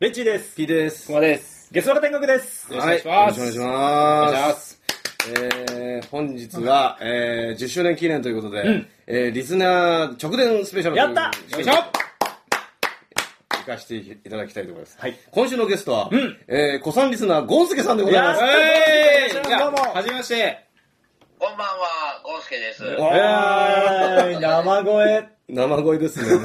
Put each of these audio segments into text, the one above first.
ベッチーです。 P です。 熊です。 ゲストラ天国です。 よろしくお願いします。 よろしくお願いします。本日は、10周年記念ということで、リスナー直伝スペシャルやったよいしょ行かせていただきたいと思います。はい、今週のゲストは、古参リスナーゴンスケさんでございます。 どうも。 はじめまして。 こんばんは、ゴンスケです。 生声。 生声ですね。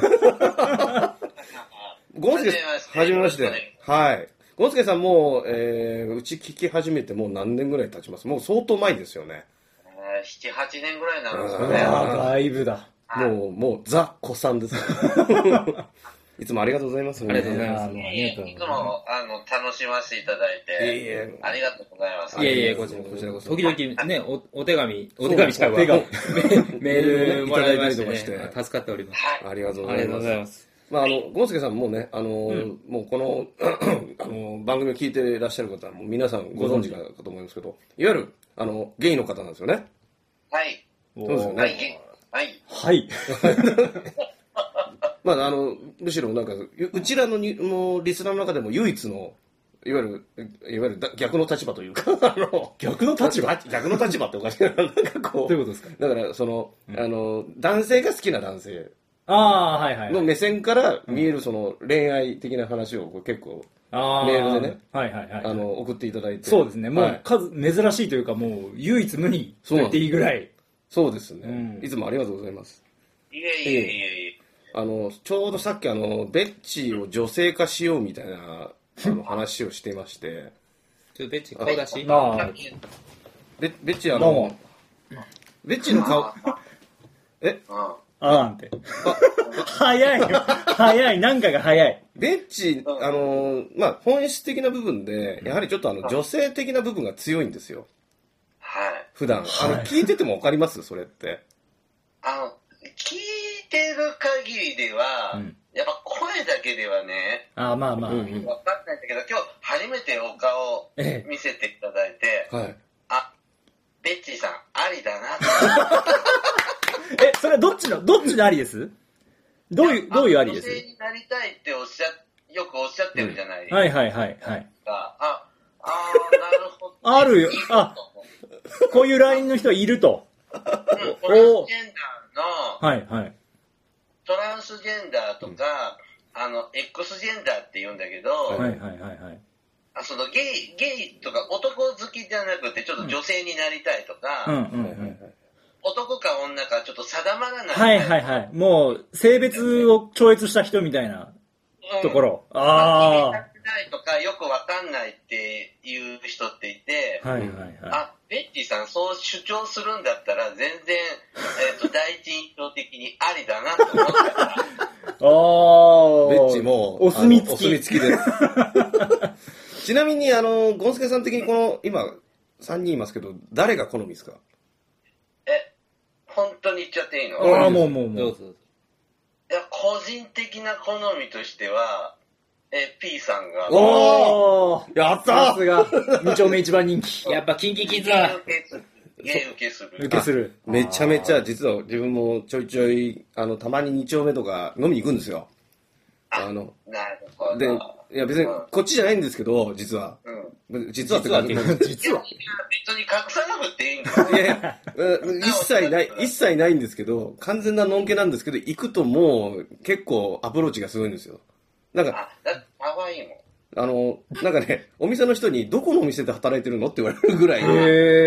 ゴンスケさん、はじめまして。はい。ゴンスケさんもう、うち聞き始めてもう何年ぐらい経ちます？もう相当前ですよね。 7、8年ぐらいになるんですかね。 だいぶだ。 もうザ・古参です。いつもありがとうございます。 ありがとうございます。 いつも楽しませていただいて、ありがとうございます。 いえいえ、こちらこそ。時々ね、お手紙ちゃうわ。メールもらいましてね、助かっております。 ありがとうございます。まあゴンスケさんもね、もうこの番組を聞いていらっしゃる方はもう皆さんご存知かと思いますけど、いわゆるゲイの方なんですよね。 はい。 そうですよね。 はい。 はい。 まあむしろなんかうちらのリスナーの中でも唯一のいわゆる逆の立場というか逆の立場っておかしいな。なんかこう。 どういうことですか？ だから男性が好きな男性の目線から見えるその恋愛的な話を結構メールでね、送っていただいて。 そうですね。もう珍しいというかもう唯一無二と言っていいぐらい。 そうですね。いつもありがとうございます。 いえ。 ちょうどさっきベッチーを女性化しようみたいな話をしていまして。 ちょっとベッチー顔出し。 ベッチーベッチーの顔なんて。早い、なんかが早い。 ベッチ、本質的な部分で、やはりちょっと女性的な部分が強いんですよ。 はい。 普段。聞いててもわかります？それって。 聞いてる限りでは、やっぱ声だけではね、 まあ。わかんないんだけど、今日初めてお顔を見せていただいて、ベッチーさん、ありだなって。 それはどっちのありです？どういうありです？ 女性になりたいってよくおっしゃってるじゃないですか。 はい。 なるほど。 あるよ。こういうラインの人はいると。 トランスジェンダーの、トランスジェンダーとか、X ジェンダーって言うんだけど、そのゲイとか男好きじゃなくてちょっと女性になりたいとか、男か女かちょっと定まらない。 もう性別を超越した人みたいなところ。 決めたくないとかよくわかんないっていう人っていて、ベッチーさんそう主張するんだったら全然第一印象的にありだなと思ったから。 ベッチーもお墨付きです。ちなみにゴンスケさん的にこの今3人いますけど誰が好みですか？ 本当に言っちゃっていいの？ もう。 どうぞ。 いや、個人的な好みとしては、P さんが。 やったさすが、2丁目一番人気。 やっぱキンキキッズだ。 受けする。 めちゃめちゃ、実は自分もちょい、たまに2丁目とか飲みに行くんですよ。 なるほど。 で、いや別にこっちじゃないんですけど、実は。実は別に隠さなくていいんだ。 いや一切ないんですけど、完全なのんけなんですけど、行くともう結構アプローチがすごいんですよ。なんか、 かわいいもん。 なんかね、お店の人にどこのお店で働いてるのって言われるぐらい、よ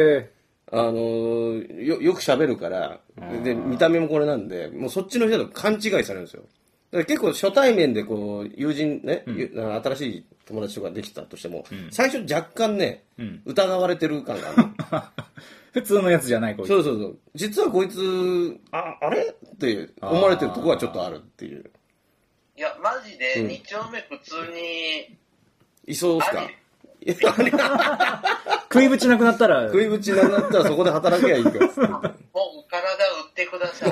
く喋るから、で、見た目もこれなんで、もうそっちの人だと勘違いされるんですよ。だから結構初対面でこう、友人ね、新しい友達とかできたとしても、最初若干ね、疑われてる感がある。 普通のやつじゃない、こいつ。 そう。実はこいつ、あれって思われてるとこはちょっとあるっていう。 いや、マジで2丁目普通に、 いそうっすか？ 食いぶちなくなったらそこで働けばいいからっつって。 もう体売ってくださ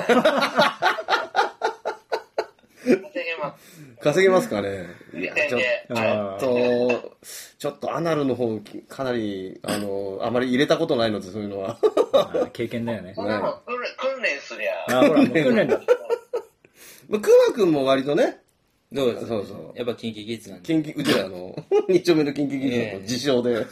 い。 稼げますかね。いや、ちょっとアナルの方かなりあまり入れたことないので、そういうのは経験だよね。 そんなの訓練すりゃ。 ほら、もう訓練だ。 くまくんも割とね、 どうですか？ そうそう。 やっぱキンキキッズなんで。 うちら2丁目のキンキキッズの自称で。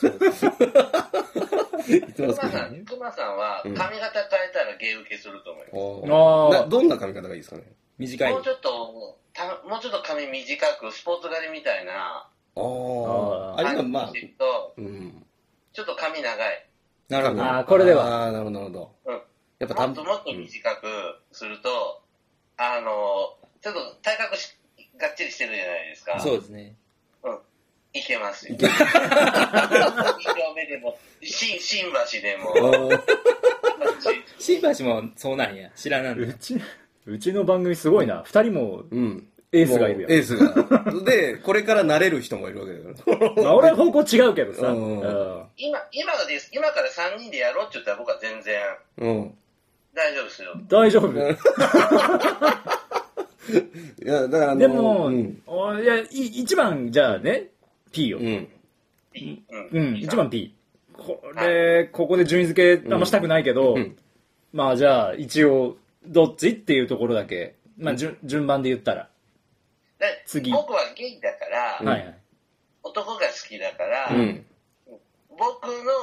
熊さんは髪型変えたら芸受けすると思います。どんな髪型がいいですかね？ 短い。 もうちょっと髪短く、スポーツ刈りみたいな。 あれがまあ。 ちょっと髪長い。 なるほど。 これでは。 なるほど。 やっぱもっと短くすると、ちょっと体格がっちりしてるじゃないですか。 そうですね。 いけますよ。2丁目でも、新橋でも。 新橋もそうなんや。知らなんだ。 うちの番組すごいな。2人もエースがいるやん。 エースが。で、これから慣れる人もいるわけだよ。 まあ俺は方向違うけどさ。 今から3人でやろうって言ったら僕は全然大丈夫ですよ。 大丈夫。 いや、だからでも、いや、1番じゃあね、P よ。1番 P。ここで順位付けあんましたくないけど、まあじゃあ一応、どっちっていうところだけ、まあ順番で言ったら。 次。僕はゲイだから、男が好きだから、僕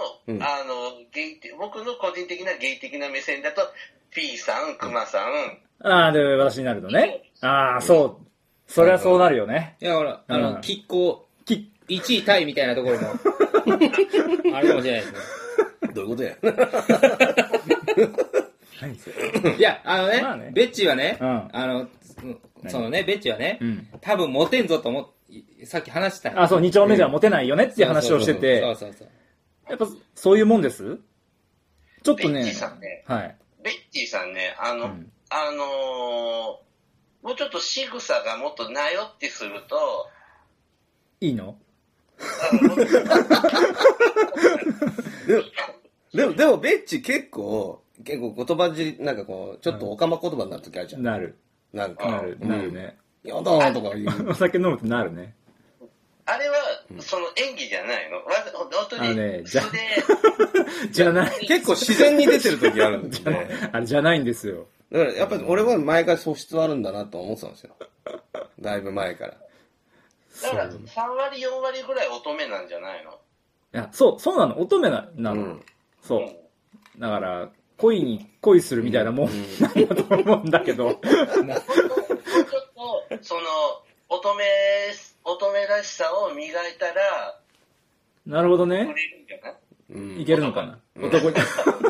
の個人的なゲイ的な目線だと、P さん、クマさん。 で、私になるのね。そう。そりゃそうなるよね。 いや、ほら、拮抗、1位タイみたいなところも、あるかもしれないですね。 どういうことや。 いや、ベッチはね、そのね、ベッチはね、多分モテんぞと思って、さっき話したそう、2丁目ではモテないよねっていう話をしてて、やっぱそういうもんです？ちょっとね、 ベッチーさんね、ベッチーさんね、もうちょっと仕草がもっとなよってすると、 いいの？ でもベッチ結構言葉尻、なんかこう、ちょっとオカマ言葉になるときあるじゃん。 なる。 なんか。 なるね。 やだーとか言う。 お酒飲むとなるね。 あれは、その演技じゃないの？本当に、 じゃない。 結構自然に出てるときあるんで。 あれじゃないんですよ。 だからやっぱり俺は前から素質はあるんだなと思ってたんですよ。だいぶ前から。 だから3割4割ぐらい乙女なんじゃないの？ いや、そうなの。乙女なの。そう。だから、恋するみたいなもんなんだと思うんだけど。 ちょっと、その、乙女らしさを磨いたら、 なるほどね。いけるのかな。男に。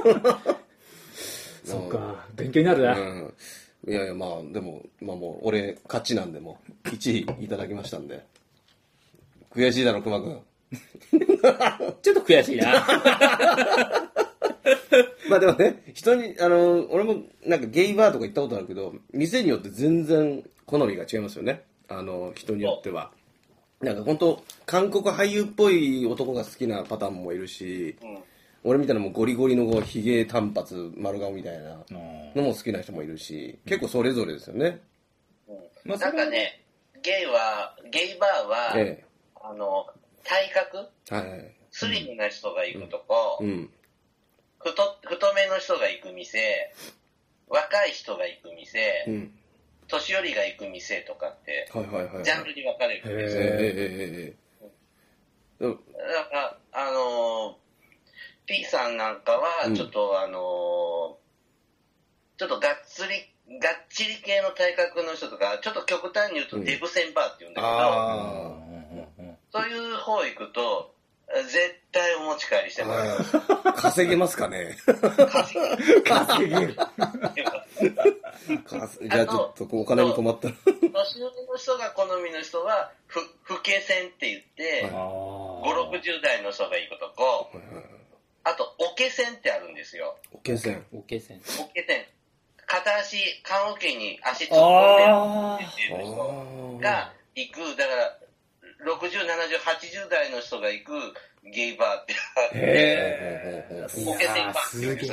そっか、勉強になるな。 いやいや、まあ、でも、もう、俺、勝ちなんで、もう、1位いただきましたんで。悔しいだろ、熊くん。 ちょっと悔しいな。 まあでもね、人に、俺もなんかゲイバーとか行ったことあるけど、店によって全然好みが違いますよね。人によっては。なんか本当韓国俳優っぽい男が好きなパターンもいるし、俺みたいなもうゴリゴリのヒゲ短髪丸顔みたいなのも好きな人もいるし、結構それぞれですよね。 なんかね、ゲイバーは、体格、スリムな人が行くとこ、太めの人が行く店、若い人が行く店、年寄りが行く店とかって、ジャンルに分かれるんですよ。だから、P さんなんかは、ちょっとちょっとがっちり系の体格の人とか、ちょっと極端に言うとデブセンバーって言うんだけど、そういう方行くと、絶対お持ち帰りしてもらいます。 稼げますかね？ 稼げる。 じゃあちょっとお金に困ったら。 年寄りの人が好みの人は、老け線って言って、5、60代の人が行くとこ、あと、おけ線ってあるんですよ。 おけ線。 片足、棺桶に足突っ込んでる人が行く、だから、60、70、80代の人が行くゲイバーってあって、ポケセンバーって言うんです。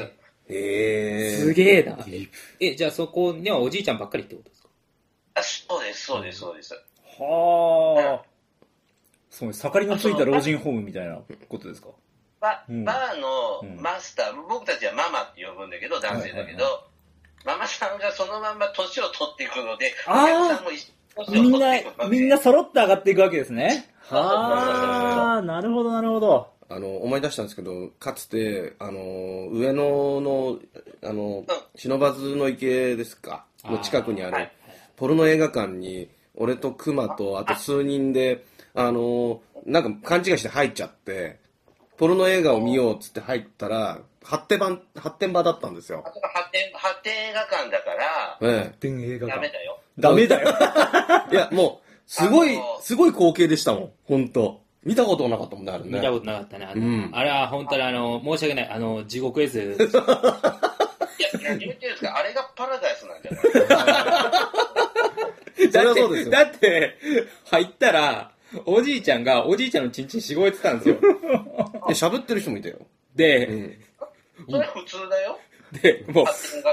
すげえな。じゃあそこにはおじいちゃんばっかりってことですか？ そうです。 はあ。そう、盛りのついた老人ホームみたいなことですか？ バーのマスター、僕たちはママって呼ぶんだけど、男性だけど、ママさんがそのまんま年を取っていくので、お客さんもみんな揃って上がっていくわけですね。はあ、なるほど、なるほど。 思い出したんですけど、かつて、上野の、不忍の池ですか、の近くにある、ポルノ映画館に、俺と熊と、あと数人で、なんか勘違いして入っちゃって、ポルノ映画を見ようっつって入ったら、発展場だったんですよ。 発展映画館だから、 発展映画館。 ダメだよ。 ダメだよ。 いや、もう、すごい光景でしたもん、ほんと。見たことなかったもんね、あれね。 見たことなかったね。あれは本当に申し訳ない。地獄絵図。いや、 何言ってるんですか、あれがパラダイスなんじゃないだって、入ったら、おじいちゃんが、おじいちゃんのチンチンしごいてたんですよ。 で、喋ってる人もいたよ。 で、 それ普通だよ。 で、もう、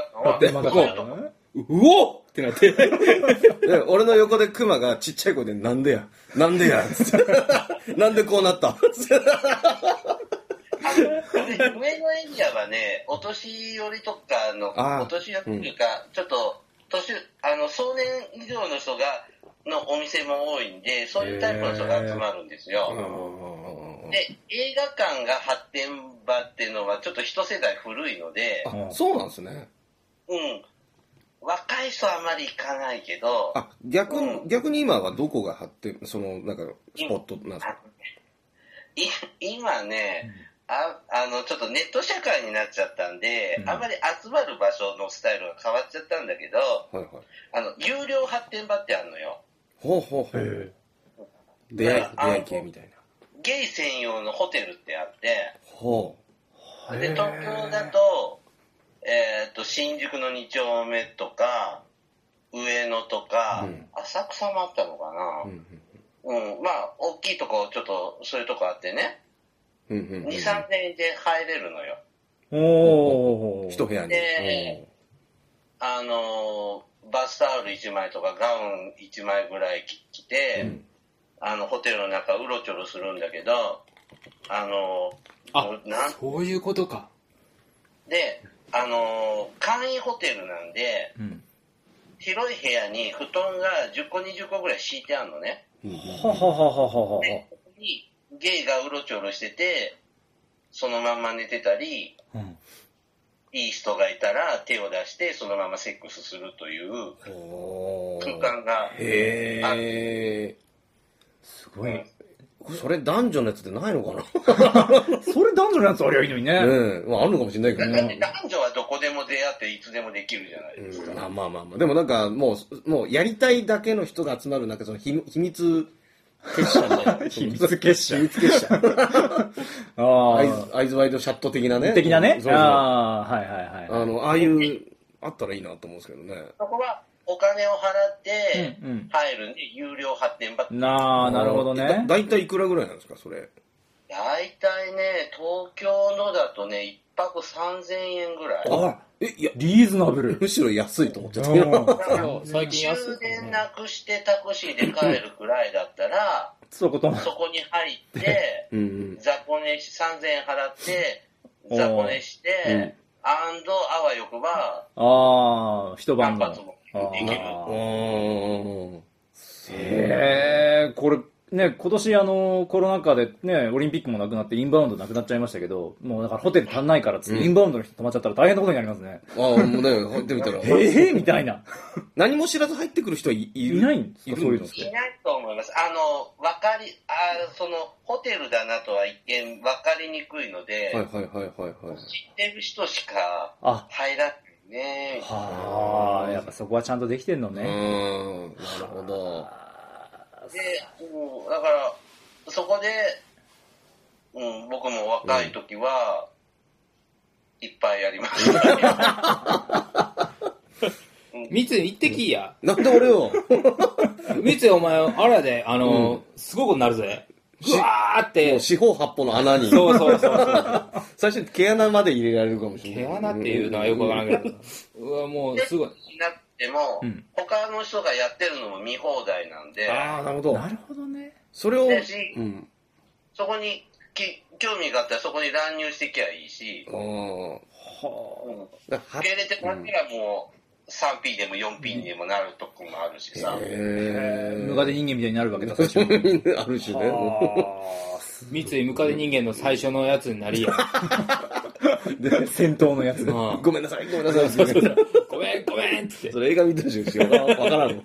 うおっってなって。 で、俺の横でクマがちっちゃい声で、なんでやなんでこうなった上のエリアはね、お年寄りとかの、お年寄りというか、ちょっと、壮年以上の人のお店も多いんで、そういうタイプの人が集まるんですよ。で、映画館が発展場っていうのはちょっと一世代古いので、 そうなんですね。 うん。若い人はあまり行かないけど、 逆に今はどこが発展、なんか、スポットなんですか？ 今ね、ちょっとネット社会になっちゃったんで、あんまり集まる場所のスタイルが変わっちゃったんだけど、有料発展場ってあるのよ。 ほう。出会い系みたいな。 ゲイ専用のホテルってあって、で、東京だと、新宿の2丁目とか、上野とか、浅草もあったのかな。まあ、大きいとこ、ちょっと、そういうとこあってね、2、3千円で入れるのよ。 一部屋に。 で、バスタオル1枚とかガウン1枚ぐらい着て、ホテルの中うろちょろするんだけど、 そういうことか。 で、簡易ホテルなんで、広い部屋に布団が10個20個ぐらい敷いてあるのね。で、ゲイがうろちょろしてて、そのまま寝てたり、いい人がいたら手を出してそのままセックスするという空間がある。 すごい。 それ男女のやつってないのかなそれ男女のやつありゃいいのにね。 あるのかもしれないけどね。男女はどこでも出会っていつでもできるじゃないですか。 まあ。でもなんかもうやりたいだけの人が集まる、なんかその秘密結社ね。 秘密結社。 アイズワイドシャット的なね。 ああいうあったらいいなと思うんですけどね。 そこはお金を払って入るんで、有料発展場って。 なるほどね。 だいたいいくらぐらいなんですか、それ。 だいたいね、東京のだとね、一泊3000円ぐらい。 いや、 リーズナブル。 むしろ安いと思ってた。 最近安い。 充電なくしてタクシーで帰るくらいだったら、そこに入って、雑魚寝し、3000円払って、雑魚寝して、あわよくば、 一晩の。 できる。 これ、ね、今年コロナ禍でね、オリンピックもなくなってインバウンドなくなっちゃいましたけど、もうだからホテル足んないからっつって、インバウンドの人泊まっちゃったら大変なことになりますね。 もうね、入ってみたら。 みたいな。 何も知らず入ってくる人はいないんですか、そういうのって。 いないと思います。ホテルだなとは一見分かりにくいので、知ってる人しか入らないね。 やっぱそこはちゃんとできてんのね。 なるほど。 で、だから、そこで、僕も若い時は、いっぱいやりました。 三井行ってきいや。 なんで俺を三井お前、あれで、すごいことになるぜ。ぐわーって。 四方八方の穴に。 そう。 最初に毛穴まで入れられるかもしれない。 毛穴っていうのはよくわからんけど。もう、すごい。 でも、他の人がやってるのも見放題なんで。 なるほど。 なるほどね。 それを、 そこに興味があったらそこに乱入してきゃいいし、受け入れてもらったらもう、 3P でも 4P でもなるとこもあるしさ。 ムカデ人間みたいになるわけだ、最初に。あるしね。 三井ムカデ人間の最初のやつになりや。 戦闘のやつ。 ごめんなさい、ごめんなさい。 ごめん、ごめんって。 それ映画見てるし、わからんもん。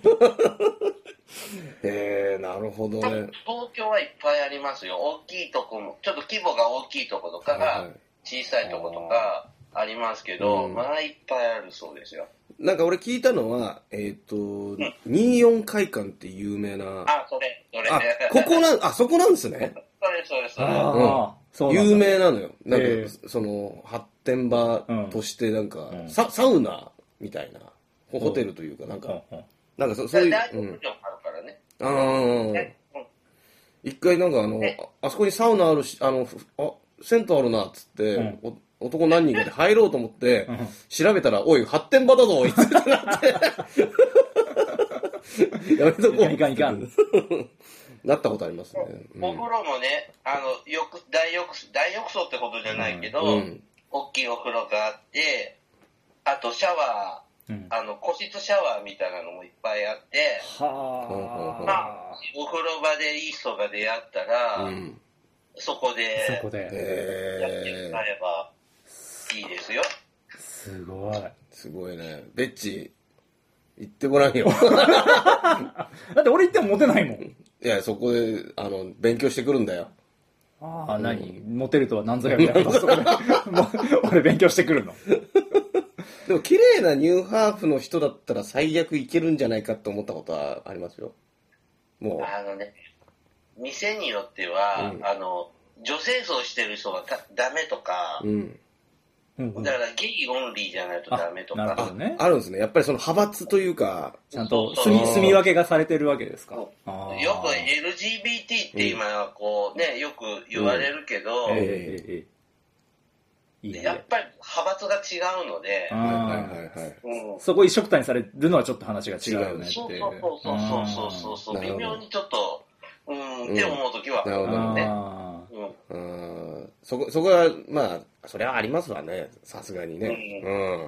なるほどね。 東京はいっぱいありますよ。大きいとこも、ちょっと規模が大きいとことかが、小さいとことかありますけど、まあいっぱいあるそうですよ。 なんか俺聞いたのは、24会館って有名な。 あ、それ。 そこなんですね。 それ。 有名なのよ。なんか、その、発展場としてなんか、サウナみたいな、ホテルというか、なんかそういう。 大浴場あるからね。 一回なんかあそこにサウナあるし、銭湯あるなっつって、男何人かで入ろうと思って、調べたら、おい、発展場だぞ、いつってなって。やめとこう。 いかん。 なったことありますね。 お風呂もね、大浴槽ってことじゃないけど、大きいお風呂があって、あとシャワー、個室シャワーみたいなのもいっぱいあって、お風呂場でいい人が出会ったら、そこでやってもらえばいいですよ。 すごいね。ベッチ、行ってごらんよ。 だって俺行ってもモテないもん。 いや、そこで、勉強してくるんだよ。 何モテるとは何ぞやみたいなこと俺勉強してくるの。 でも綺麗なニューハーフの人だったら最悪いけるんじゃないかって思ったことはありますよ。もう。店によっては、女性層してる人がダメとか、だからゲイオンリーじゃないとダメとか。 あるんですね。やっぱりその派閥というか。 ちゃんと住み分けがされてるわけですか。よく LGBT って今はこうね、よく言われるけど、やっぱり派閥が違うので、 そこ一緒くたにされるのはちょっと話が違うよねって。 そう。微妙にちょっと、って思うときは。 なるほどね。そこは、まあ、それはありますわね。さすがにね。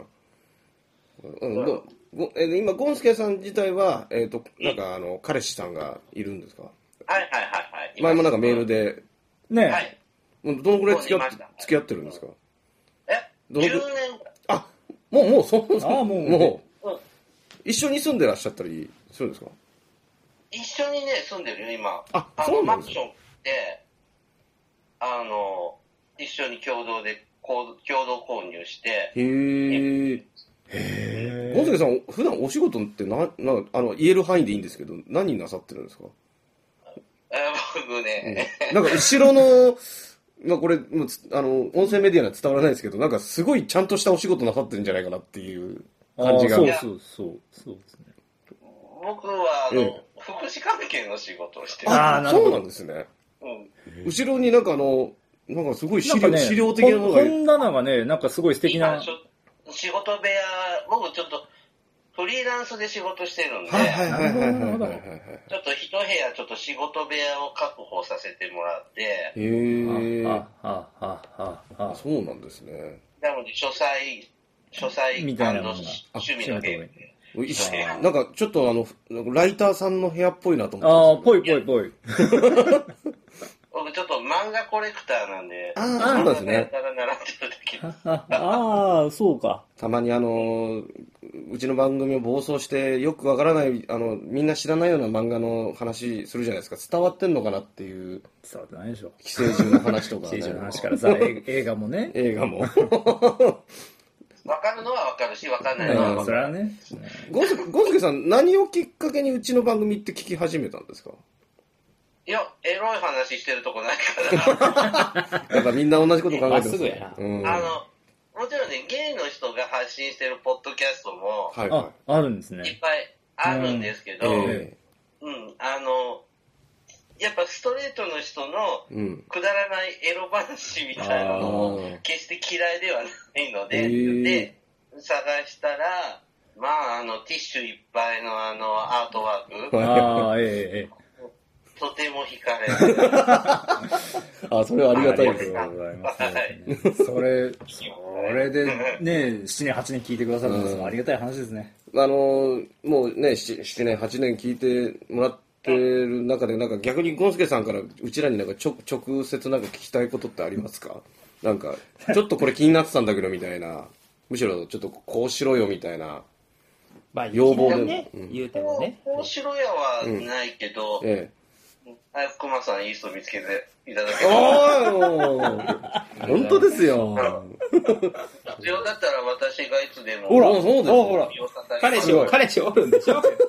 今、ゴンスケさん自体は、なんか、彼氏さんがいるんですか？ はい。 前もなんかメールで。 ねどのくらい付き合ってるんですか ？10年。 もうそうですか？もう、一緒に住んでらっしゃったりするんですか？ 一緒にね、住んでるよ、今。 そうなマンションで、一緒に共同購入して。 ゴンスケさん、普段お仕事って言える範囲でいいんですけど、何なさってるんですか？ 僕ね。 なんか後ろの、これ、音声メディアには伝わらないですけど、なんかすごいちゃんとしたお仕事なさってるんじゃないかなっていう感じが。 そうですね。 僕は、福祉関係の仕事をしてる。 そうなんですね。後ろになんかすごい資料的なのが。 本棚がね、なんかすごい素敵な。 仕事部屋、僕ちょっと、フリーランスで仕事してるんで、ちょっと一部屋ちょっと仕事部屋を確保させてもらって、 そうなんですね。 なので書斎みたいな趣味のゲーム。 なんかちょっとライターさんの部屋っぽいなと思って。 ぽい。 僕ちょっと漫画コレクターなんで、 そうなんですね。 そうか。 たまにうちの番組を暴走してよくわからないみんな知らないような漫画の話するじゃないですか。伝わってんのかなっていう。 伝わってないでしょ。 寄生獣の話とか、 寄生獣の話からさ、映画もね。 映画も。 わかるのはわかるし、わかんないのはわかる。 それはね。 ゴンスケさん、何をきっかけにうちの番組って聞き始めたんですか？ いや、エロい話してるとこないから。 やっぱみんな同じこと考えてます。 すぐやな。 もちろんね、ゲイの人が発信してるポッドキャストも、 あるんですね。 いっぱいあるんですけど、やっぱストレートの人のくだらないエロ話みたいなのも決して嫌いではないので、で、探したら、まあ、ティッシュいっぱいのアートワーク。とても惹かれる。 それはありがたいです。 ありがとうございます。それでね、7年、8年聞いてくださるのもありがたい話ですね。 もうね、7年、8年聞いてもらってる中で、なんか逆にゴンスケさんからうちらになんか直接なんか聞きたいことってありますか？なんか、ちょっとこれ気になってたんだけどみたいな、むしろちょっとこうしろよみたいな。 まあ、要望でね、言うてもね。 こうしろやはないけど、早く熊さんいい人見つけていただければ。 本当ですよ。 必要だったら私がいつでも。 ほら、そうですよ。ほら。 彼氏おるんでしょ？ 男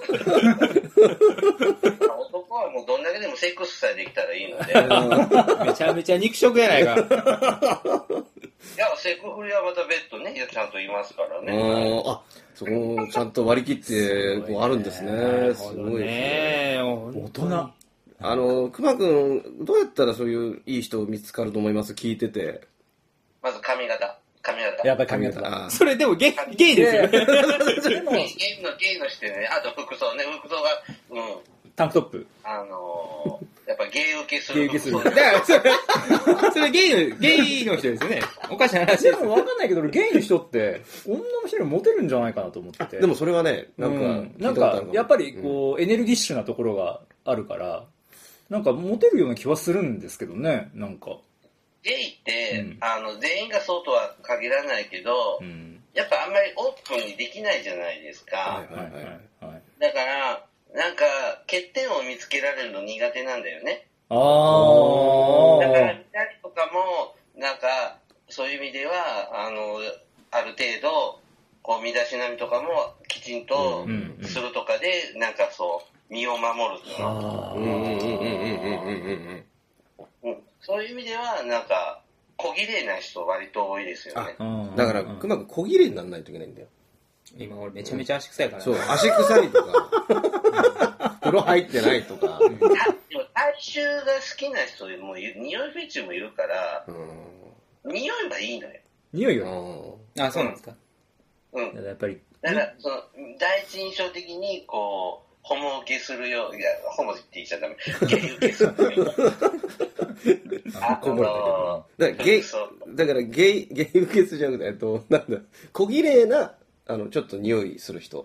はもうどんだけでもセックスさえできたらいいので。 めちゃめちゃ肉食やないか。 いや、セクフリはまた別途ね、ちゃんと言いますからね。 そこちゃんと割り切ってこうあるんですね。すごいね。大人。熊くん、どうやったらそういういい人見つかると思います？聞いてて。 まず髪型。 やっぱり髪型だ。 それでもゲイですよ。ゲイのしてね、あと服装ね、服装が、 タンクトップ。 やっぱゲイ受けする。 だからそれゲイの人ですよね。おかしな話です。 でも分かんないけど、ゲイの人って、女の人よりモテるんじゃないかなと思ってて。 でもそれはね、なんか、やっぱりこう、エネルギッシュなところがあるから、なんかモテるような気はするんですけどね、なんか。 ゲイって、全員がそうとは限らないけど、やっぱあんまりオープンにできないじゃないですか。だから、なんか、欠点を見つけられるの苦手なんだよね。だから見たりとかもなんかそういう意味ではある程度こう身だしなみとかもきちんとするとかでなんかそう身を守るとか、そういう意味ではなんか小綺麗な人割と多いですよね。 だからうまく小綺麗にならないといけないんだよ。 今俺めちゃめちゃ足臭いから、 そう足臭いとか風呂入ってないとか。 体臭が好きな人でも匂いフェチもいるから、匂いはいいのよ。 匂いよ。 そうなんですか。 やっぱり。 だからその第一印象的にこうホモ受けするよう、いやホモって言っちゃダメ。ゲイ受けするよ。 だからゲイ受けするじゃなくてなんだ小綺麗なちょっと匂いする人。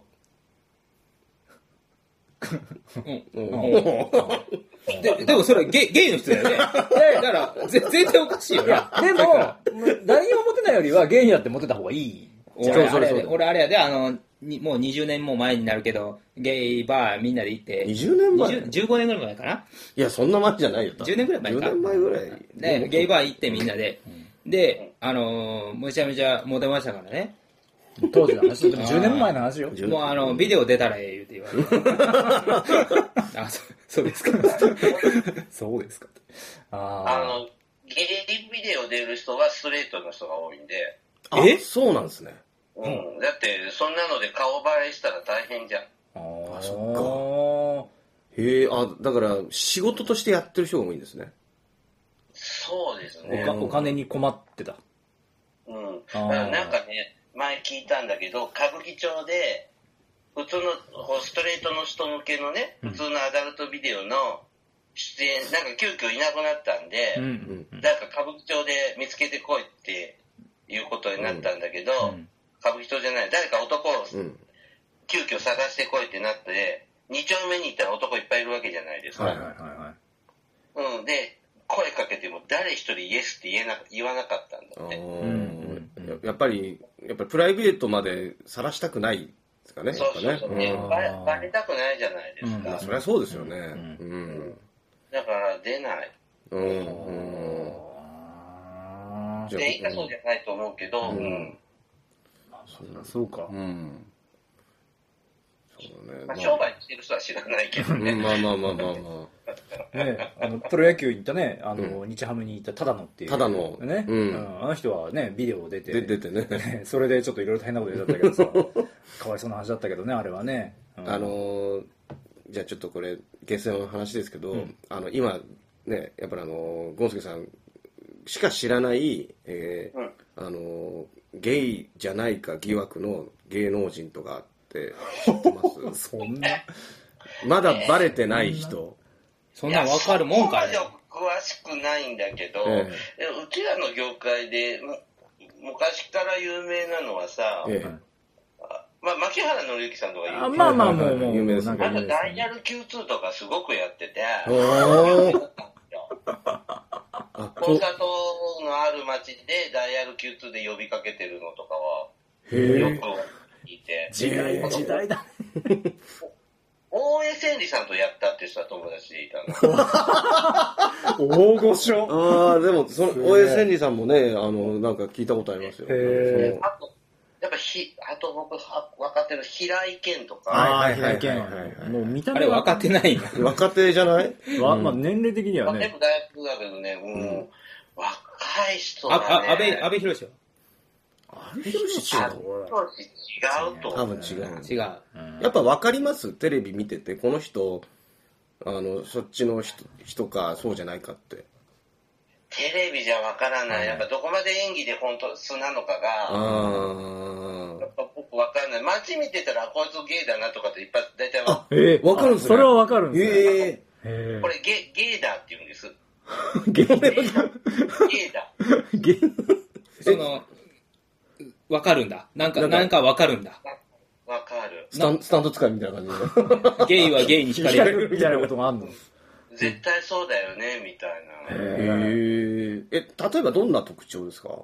でもそれゲイの人だよね。だから全然おかしいよ。 でも誰にもモテないよりはゲイになってモテた方がいい。 俺あれやでもう20年も前になるけどゲイバーみんなで行って 20年前 15年ぐらい前かな。 いやそんな前じゃないよ。 10年ぐらい前か。 10年前ぐらいでゲイバー行ってみんなででめちゃめちゃモテましたからね。 当時の話でも10年前の話よ。 もうビデオ出たらええ言うて言われて。そうですか。 そうですか。 ゲイビデオ出る人はストレートの人が多いんで。 そうなんですね。 だってそんなので顔バレしたら大変じゃん。 そっか。へえ、だから仕事としてやってる人が多いんですね。 そうですね。 お金に困ってた。 だからなんかね、前聞いたんだけど、歌舞伎町で普通のストレートの人向けのね、普通のアダルトビデオの出演、なんか急遽いなくなったんで、なんか歌舞伎町で見つけてこいっていうことになったんだけど、歌舞伎町じゃない、誰か男を急遽探してこいってなって、2丁目に行ったら男いっぱいいるわけじゃないですか。で、声かけても誰一人イエスって言わなかったんだって。 やっぱりプライベートまで晒したくないですかね。 そうバレたくないじゃないですか。 そりゃそうですよね。 だから出ない。全員がそうじゃないと思うけど、 そうか。 商売してる人は知らないけどね。 プロ野球行ったね、日ハムに行った忠野っていう。 忠野。 ね。あの人はね、ビデオ出てね。 それでちょっといろいろ大変なこと言ったけどさ、かわいそうな話だったけどね、あれはね。 じゃあちょっとこれ、下世話の話ですけど、今、ね、やっぱりゴンスケさんしか知らない、ゲイじゃないか疑惑の芸能人とかって知ってますそんなまだバレてない人。 そんな分かるもんかね。 詳しくないんだけど、うちらの業界で昔から有名なのはさ、まあ、牧原紀之さんとか有名。 まあもう有名です。 ダイヤル Q2 とかすごくやってて、コンサートのある街でダイヤル Q2 で呼びかけてるのとかは、よく聞いて。 時代だ。 大江千里さんとやったって人は友達でいたの。 大御所。 でも、大江千里さんもね、なんか聞いたことありますよ。 やっぱあと僕分かってる平井堅とか。 平井堅。もう見た目あれ分かってないの。若手じゃない？ まあ年齢的にはね。 結構大学だけどね、若い人がね。 安倍博士は？ 安倍博士違うと。 多分違う。 やっぱ分かります？テレビ見てて、この人、そっちの人か、そうじゃないかって。 テレビじゃわからない。やっぱどこまで演技で本当素なのかが、やっぱ僕わかんない。街見てたらこいつゲイだなとかっていっぱい大体わかるんですね。 それはわかるんですね。これゲイだって言うんです。 ゲイだ。 わかるんだ。なんかわかるんだ。 わかる。 スタンド使いみたいな感じで。ゲイはゲイに惹かれるみたいなことがあるの。 絶対そうだよね、みたいな。 例えばどんな特徴ですか？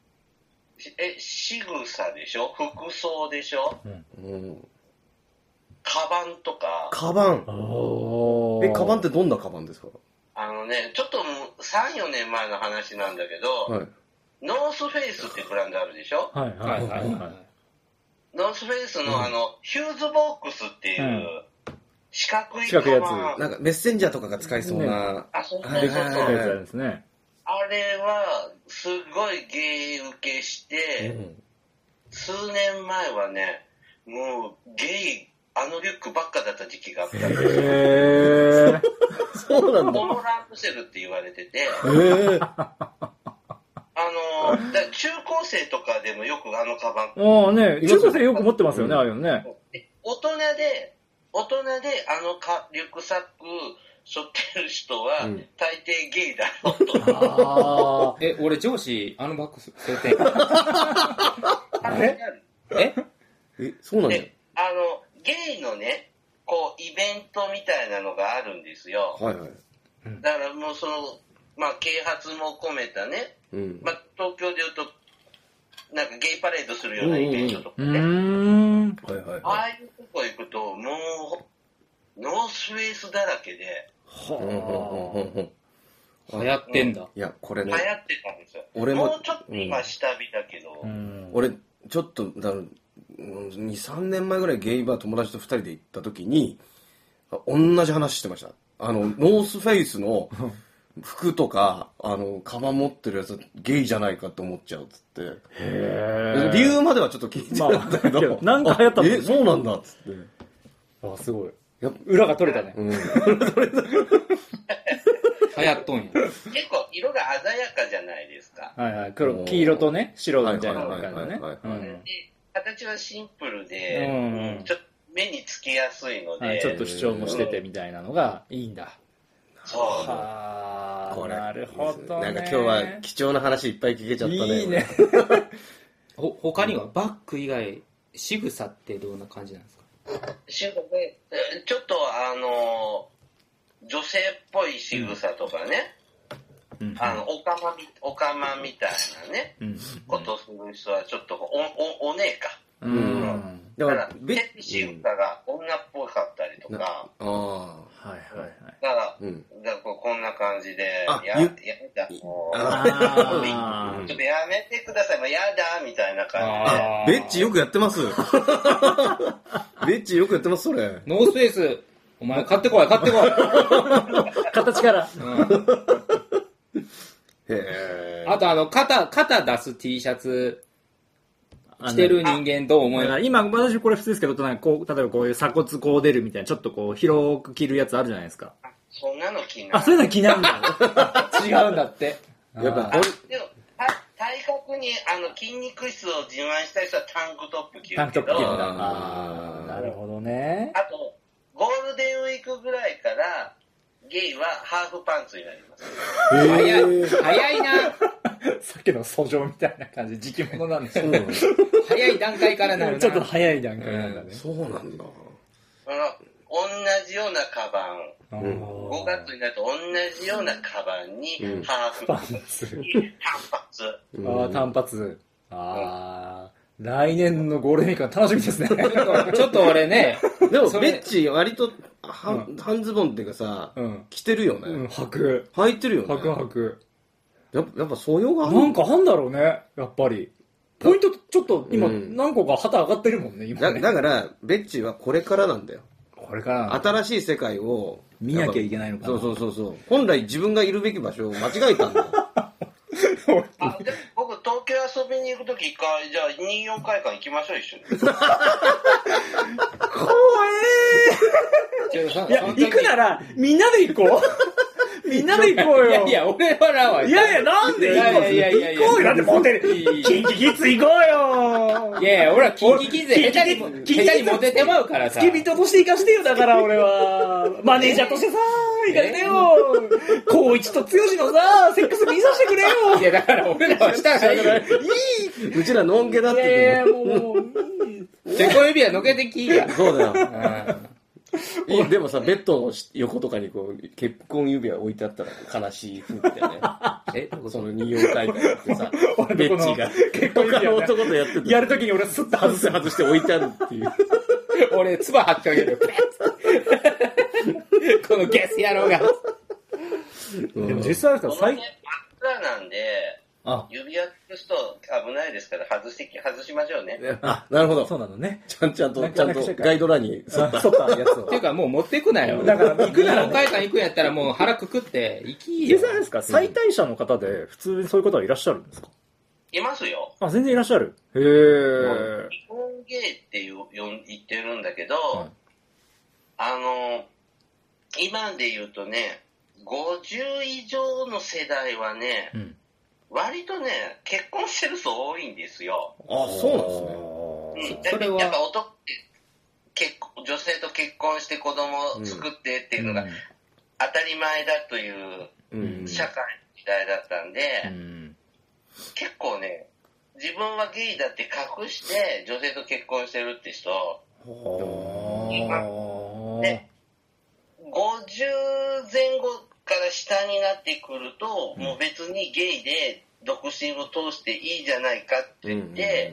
仕草でしょ？服装でしょ？カバンとか。 カバン。カバンってどんなカバンですか？ ちょっと3、4年前の話なんだけど、ノースフェイスってブランドあるでしょ？ はい。 ノースフェイスのヒューズボックスっていう、四角いやつ。 なんかメッセンジャーとかが使いそうな。 そう。 あれは、すごいゲイ受けして、数年前はね、もうゲイ、リュックばっかだった時期があったんですよ。 そうなんだ。 モノランドセルって言われてて、中高生とかでもよくカバン。 中高生よく持ってますよね、ああいうのね。 大人でリュックサック背負ってる人は、大抵ゲイだろうと。 俺上司、バッグ背負ってんそうなんだ。 ゲイのね、イベントみたいなのがあるんですよ。だからもう啓発も込めたね、東京でいうと、なんかゲイパレードするようなイベントとかね。ああいうとこ行くと、もう、ノースフェイスだらけで。 流行ってんだ。 いや、これね。 流行ってたんですよ。もうちょっと今下火だけど。 俺、ちょっと、2、3年前ぐらいゲイバー友達と2人で行った時に、同じ話してました。ノースフェイスの服とか、カバン持ってるやつゲイじゃないかって思っちゃうっつって。理由まではちょっと聞いてたんだけど。 なんか流行ったの？ そうなんだっつって。 すごい。裏が取れたね。 流行っとんや。 結構色が鮮やかじゃないですか。 黄色とね、白みたいな感じね。 形はシンプルで、ちょっと目につきやすいので。 ちょっと主張もしててみたいなのがいいんだ。 そう。 なるほどね。 なんか今日は貴重な話いっぱい聞けちゃったね。 いいね。 他にはバッグ以外、仕草ってどんな感じなんですか？ 仕草で、ちょっと女性っぽい仕草とかね、おかまみたいなね、ことする人はちょっとお姉か。だから、仕草が女っぽかったりとか、だからこんな感じで、やだ、もう、ちょっとやめてください、もうやだ、みたいな感じで。 ベッチよくやってます。ベッチよくやってます、それ。 ノースペース、お前買ってこい。 形から。 あと肩出す T シャツ、着てる人間どう思います？ 今、私これ普通ですけど、例えばこういう鎖骨こう出るみたいな、ちょっとこう広く着るやつあるじゃないですか。 そんなの着ない。 そういうの着ないんだ。違うんだって。 やっぱでも体格に筋肉質を自慢したい人はタンクトップ着るけど。 タンクトップ着るんだ。なるほどね。 あと、ゴールデンウィークぐらいから、 ゲイはハーフパンツになります。 早いな。 さっきの訴状みたいな感じ、時期物なんですよ。 早い段階からなるな。 ちょっと早い段階なんだね。 そうなんだ。 同じようなカバン、5月になると同じようなカバンにハーフパンツ、 単発。来年のゴールデンウィークは楽しみですね。 ちょっと俺ね。 でも、ベッチ割と半ズボンっていうかさ、着てるよね。履いてるよね。 履く。 やっぱ素養がある。 なんかあんだろうね、やっぱり。ポイントちょっと今何個か旗上がってるもんね、今ね。 だから、ベッチはこれからなんだよ。 これから新しい世界を見なきゃいけないのかな。 そう。本来自分がいるべき場所を間違えたんだよ。 僕、東京遊びに行くとき一回、じゃあ24会館行きましょう、一緒に。 怖いや、行くなら、みんなで行こう。みんなで行こうよ。 いや、俺はらは。 いや、なんで行こうよ。だってモテる。キンキキッズ行こうよ。 いや、俺はキンキキッズ下手にモテてまうからさ。 付き人として行かしてよ、だから俺は。マネージャーとしてさ、行かしてよ。高一と剛のさ、セックス見させてくれよ。 いや、だから俺らはしたらいい。 うちらのんけだって。 いや、もう。 手小指はのけてきいや。 そうだよ。でもさ、ベッドの横とかにこう、結婚指輪置いてあったら悲しい風だよね。その24回会ってさ、ベッチが結婚指輪男とやってて。 やるときに俺スッと外して置いてあるっていう。 俺、唾張ってあげる。このゲス野郎が。 でも実際あると最近真っ暗なんで、指輪つと危ないですから外しましょうね。 なるほど。 そうなのね。 ちゃんとガイドラインに沿ったやつを。 っていうかもう持ってくなよ。 だから行くならね。会館行くんやったらもう腹くくって行きよ。実際ですか、最大者の方で普通にそういう方はいらっしゃるんですか？ いますよ。 全然いらっしゃる。へー。日本ゲイって言ってるんだけど、今で言うとね、50以上の世代はね、割とね、結婚してる人多いんですよ。 そうなんですね。 それはやっぱ男って女性と結婚して子供を作ってっていうのが当たり前だという社会の時代だったんで、結構ね、自分はゲイだって隠して女性と結婚してるって人、で、50前後から下になってくると、もう別にゲイで独身を通していいじゃないかって言って、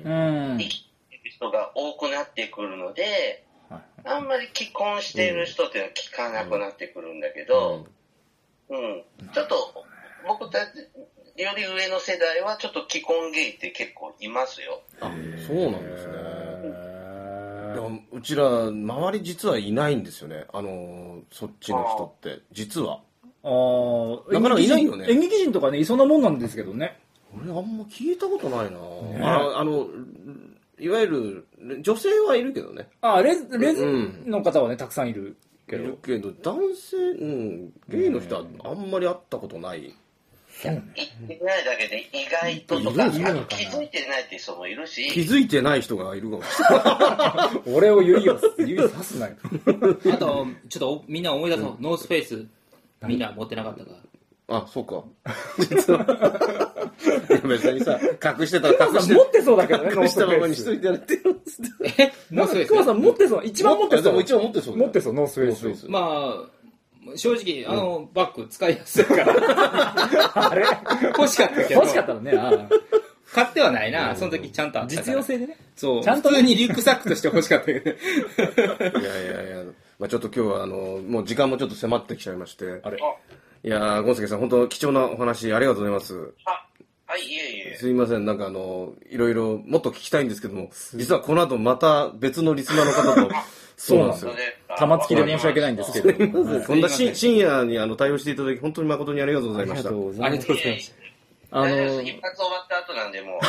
生きている人が多くなってくるので、あんまり既婚している人っていうのは聞かなくなってくるんだけど、ちょっと僕たちより上の世代はちょっと既婚ゲイって結構いますよ。 そうなんですね。でもうちら周り実はいないんですよね。そっちの人って実は。なかなかいないよね。 演劇人とかね、いそうなもんなんですけどね。 俺あんま聞いたことないな。いわゆる女性はいるけどね。 レズの方はね、たくさんいるけど。 男性、ゲイの人はあんまり会ったことない。 言ってないだけで意外ととか、気づいてないって人もいるし。 気づいてない人がいるかもしれない。 俺を指さすなよ。 あと、ちょっとみんな思い出そう。ノースフェイス、みんな持ってなかったか。 そうか。実は。いや別にさ、隠してたら隠して持ってそうだけどね、 隠したままにしといてやってよ。 ノースフェイス。 熊さん持ってそう。一番持ってそう。 でも一番持ってそう。 持ってそう、ノースフェイス。 正直、バッグ使いやすいから。あれ欲しかったけど。 欲しかったのね。 買ってはないな。その時ちゃんとあったから。 実用性でね。 そう。ちゃんと普通にリュックサックとして欲しかったけど。 いや。ちょっと今日はもう時間もちょっと迫ってきちゃいまして。いやゴンスケさん、本当貴重なお話ありがとうございます。 はい、いえ。 すいません、なんかいろいろもっと聞きたいんですけども、実はこの後また別のリスナーの方と、 そうなんですよ。玉突きで申し訳ないんですけど。 こんな深夜に対応していただき、本当に誠にありがとうございました。 ありがとうございました。 一発終わった後なんで、もう。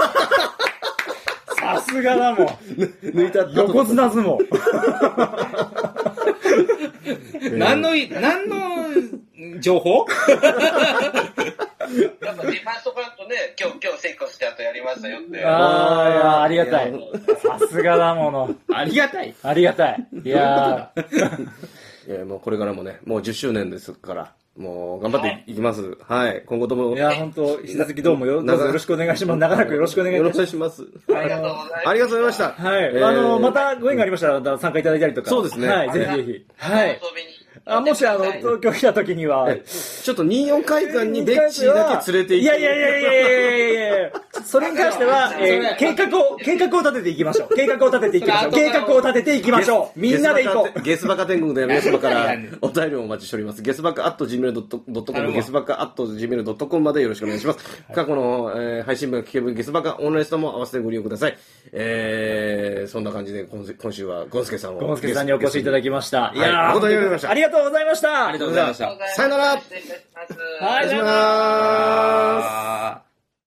さすがだもん。 抜いた横綱相撲。 何の情報やっぱディファーストカットね、今日セックスして後やりましたよって。 ありがたい。さすがだもの。 ありがたい。 いやもうこれからもね、もう10周年ですから、もう頑張っていきます。はい。今後とも。 いや、本当引き続きどうぞよろしくお願いします。長らくよろしくお願いします。 ありがとうございました。 はい。またご縁がありましたら参加いただいたりとか。 そうですね。 はい。ぜひぜひ。はい。もし東京来た時には、 ちょっと24会館にベッチーだけ連れて行って。 いや、それに関しては、計画を立てていきましょう。計画を立てていきましょう。みんなで行こう。 ゲスバカ天国では皆様からお便りをお待ちしております。ゲスバカ@gmail.com、ゲスバカ@gmail.com までよろしくお願いします。過去の配信分が聞けるゲスバカオンラインストも合わせてご利用ください。そんな感じで今週はゴンスケさんにお越しいただきました。 いやー、 ありがとうございました。 ありがとうございました。 さよなら。 はい、失礼します。